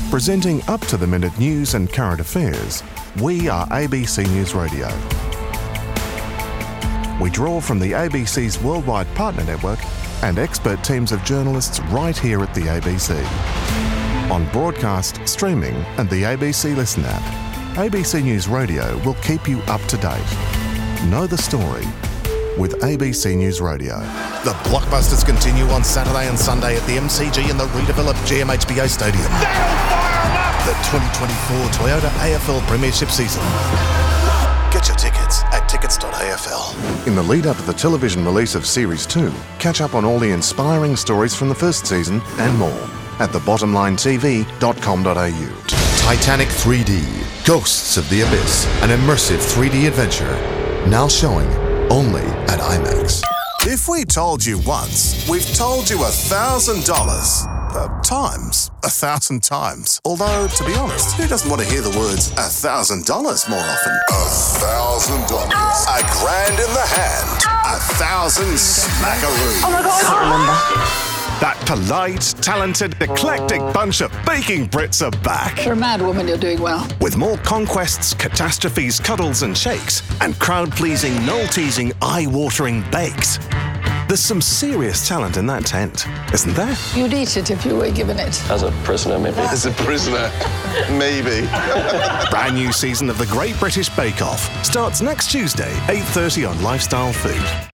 Presenting up-to-the-minute news and current affairs, we are ABC News Radio. We draw from the ABC's worldwide partner network and expert teams of journalists right here at the ABC. On broadcast, streaming and the ABC Listen app, ABC News Radio will keep you up to date. Know the story with ABC News Radio. The blockbusters continue on Saturday and Sunday at the MCG in the redeveloped GMHBA Stadium. The 2024 Toyota AFL Premiership season. Get your tickets at tickets.afl. In the lead up to the television release of Series 2, catch up on all the inspiring stories from the first season and more at thebottomlinetv.com.au. Titanic 3D, Ghosts of the Abyss, an immersive 3D adventure, now showing only at IMAX. If we told you once, we've told you $1,000. Times 1,000 times. Although, to be honest, who doesn't want to hear the words $1,000 more often? $1,000. A grand in the hand. 1,000 smackaroos. Oh my God, I can't remember. That polite, talented, eclectic bunch of baking Brits are back. For a mad woman, you're doing well. With more conquests, catastrophes, cuddles and shakes, and crowd-pleasing, knoll-teasing, eye-watering bakes. There's some serious talent in that tent, isn't there? You'd eat it if you were given it. As a prisoner, maybe. As a prisoner, maybe. Brand new season of The Great British Bake Off starts next Tuesday, 8:30 on Lifestyle Food.